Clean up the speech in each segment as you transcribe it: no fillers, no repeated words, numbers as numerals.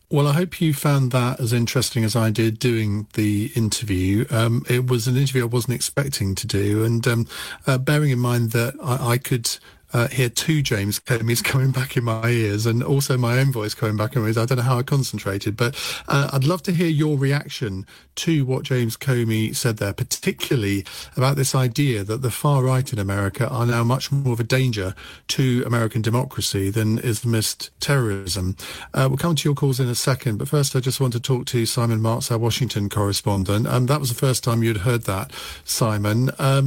Well, I hope you found that as interesting as I did doing the interview. It was an interview I wasn't expecting to do, and bearing in mind that I could hear two James Comeys coming back in my ears and also my own voice coming back in my ears. I don't know how I concentrated, but I'd love to hear your reaction to what James Comey said there, particularly about this idea that the far right in America are now much more of a danger to American democracy than Islamist terrorism. We'll come to your calls in a second, but first I just want to talk to Simon Marks, our Washington correspondent. That was the first time you'd heard that, Simon.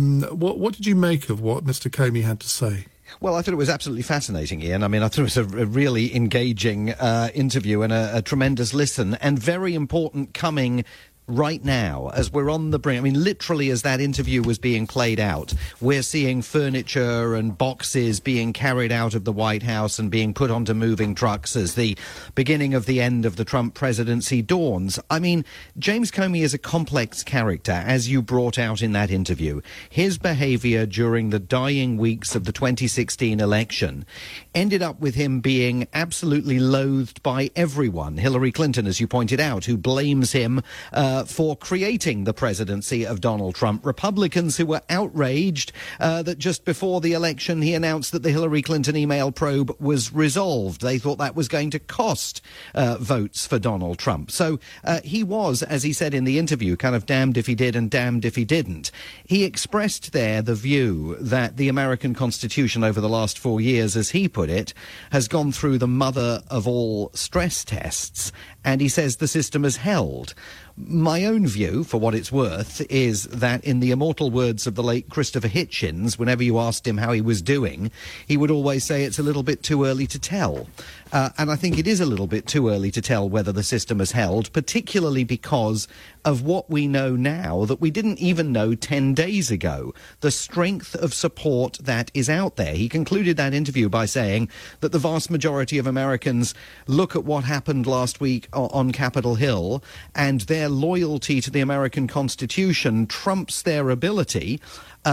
What did you make of what Mr. Comey had to say? Well, I thought it was absolutely fascinating, Ian. I mean, I thought it was a really engaging interview and a tremendous listen, and very important coming right now, as we're on the brink. I mean, literally as that interview was being played out, we're seeing furniture and boxes being carried out of the White House and being put onto moving trucks as the beginning of the end of the Trump presidency dawns. I mean, James Comey is a complex character, as you brought out in that interview. His behaviour during the dying weeks of the 2016 election ended up with him being absolutely loathed by everyone. Hillary Clinton, as you pointed out, who blames him for creating the presidency of Donald Trump. Republicans who were outraged that just before the election he announced that the Hillary Clinton email probe was resolved. They thought that was going to cost votes for Donald Trump. So he was, as he said in the interview, kind of damned if he did and damned if he didn't. He expressed there the view that the American Constitution over the last 4 years, as he put it, has gone through the mother of all stress tests, and he says the system has held. My own view, for what it's worth, is that in the immortal words of the late Christopher Hitchens, whenever you asked him how he was doing, he would always say it's a little bit too early to tell. And I think it is a little bit too early to tell whether the system has held, particularly because of what we know now that we didn't even know 10 days ago, the strength of support that is out there. He concluded that interview by saying that the vast majority of Americans look at what happened last week on Capitol Hill, and their loyalty to the American Constitution trumps their ability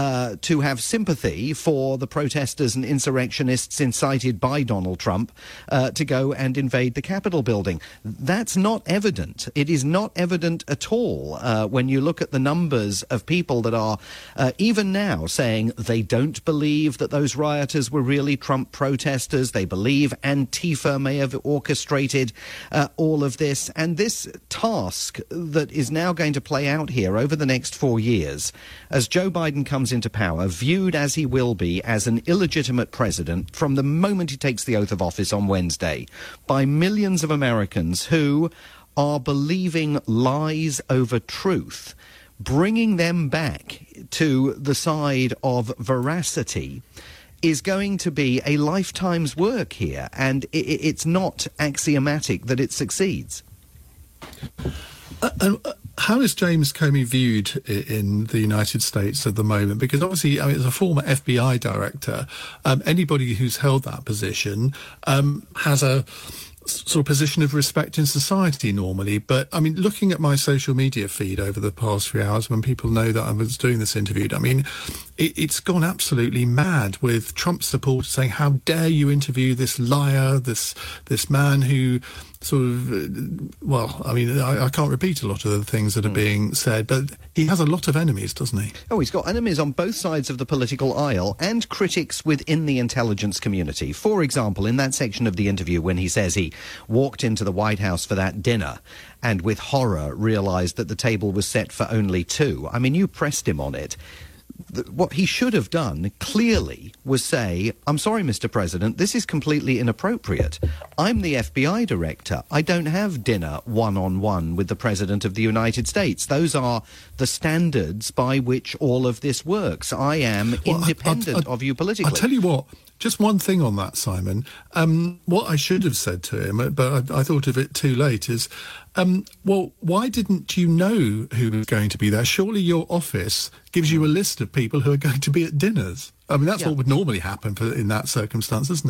to have sympathy for the protesters and insurrectionists incited by Donald Trump to go and invade the Capitol building. That's not evident. It is not evident at all when you look at the numbers of people that are even now saying they don't believe that those rioters were really Trump protesters. They believe Antifa may have orchestrated all of this. And this task that is now going to play out here over the next 4 years, as Joe Biden comes into power, viewed as he will be as an illegitimate president from the moment he takes the oath of office on Wednesday, by millions of Americans who are believing lies over truth, bringing them back to the side of veracity is going to be a lifetime's work here, and it's not axiomatic that it succeeds. How is James Comey viewed in the United States at the moment? Because obviously, I mean, as a former FBI director, anybody who's held that position has a sort of position of respect in society normally. But, I mean, looking at my social media feed over the past few hours when people know that I was doing this interview, I mean, it's gone absolutely mad with Trump supporters saying, how dare you interview this liar, this man who sort of, well, I mean, I can't repeat a lot of the things that are being said, but he has a lot of enemies, doesn't he? Oh, he's got enemies on both sides of the political aisle and critics within the intelligence community. For example, in that section of the interview when he says he walked into the White House for that dinner and with horror realised that the table was set for only two. I mean, you pressed him on it. What he should have done, clearly, was say, I'm sorry, Mr. President, this is completely inappropriate. I'm the FBI director. I don't have dinner one-on-one with the President of the United States. Those are the standards by which all of this works. I am independent of you politically. I'll tell you what. Just one thing on that, Simon. What I should have said to him, but I thought of it too late, is, well, why didn't you know who was going to be there? Surely your office gives you a list of people who are going to be at dinners. I mean, that's what would normally happen in that circumstance, isn't it?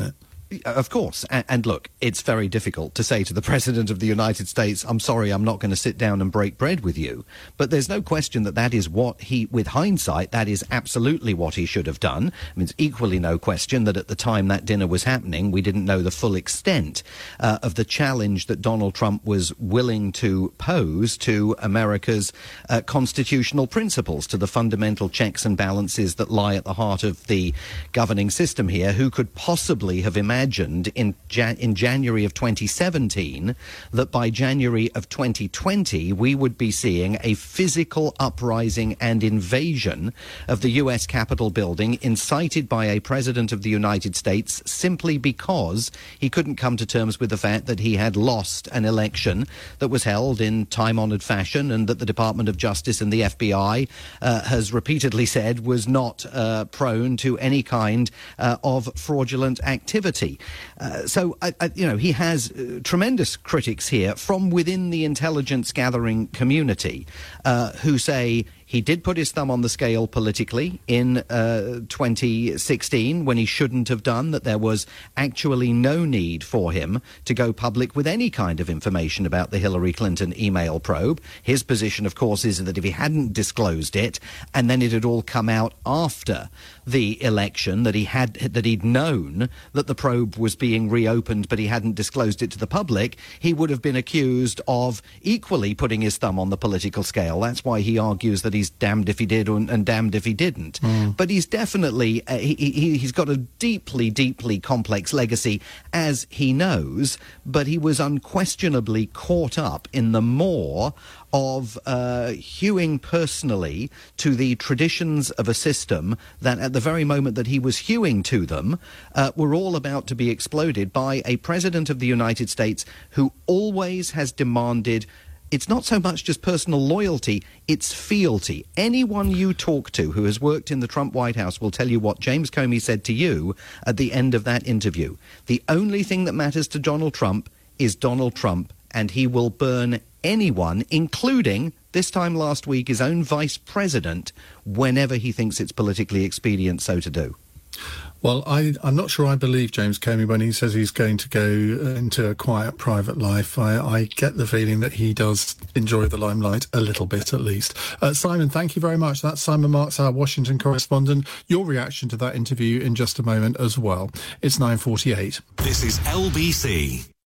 Of course. And look, it's very difficult to say to the President of the United States, I'm sorry, I'm not going to sit down and break bread with you. But there's no question that is what with hindsight, that is absolutely what he should have done. I mean, it's equally no question that at the time that dinner was happening, we didn't know the full extent of the challenge that Donald Trump was willing to pose to America's constitutional principles, to the fundamental checks and balances that lie at the heart of the governing system here. Who could possibly have imagined in January of 2017 that by January of 2020 we would be seeing a physical uprising and invasion of the US Capitol building incited by a President of the United States simply because he couldn't come to terms with the fact that he had lost an election that was held in time-honoured fashion and that the Department of Justice and the FBI has repeatedly said was not prone to any kind of fraudulent activity. So he has tremendous critics here from within the intelligence gathering community who say he did put his thumb on the scale politically in 2016 when he shouldn't have done, that there was actually no need for him to go public with any kind of information about the Hillary Clinton email probe. His position, of course, is that if he hadn't disclosed it and then it had all come out after the election, that he'd known that the probe was being reopened but he hadn't disclosed it to the public, he would have been accused of equally putting his thumb on the political scale. That's why he argues that he's damned if he did and damned if he didn't. But he's definitely, he's got a deeply, deeply complex legacy, as he knows, but he was unquestionably caught up in the maw of hewing personally to the traditions of a system that at the very moment that he was hewing to them were all about to be exploded by a President of the United States who always has demanded. It's not so much just personal loyalty, it's fealty. Anyone you talk to who has worked in the Trump White House will tell you what James Comey said to you at the end of that interview. The only thing that matters to Donald Trump is Donald Trump, and he will burn anyone, including, this time last week, his own vice president, whenever he thinks it's politically expedient so to do. Well, I'm not sure I believe James Comey when he says he's going to go into a quiet private life. I get the feeling that he does enjoy the limelight a little bit, at least. Simon, thank you very much. That's Simon Marks, our Washington correspondent. Your reaction to that interview in just a moment as well. It's 9:48. This is LBC.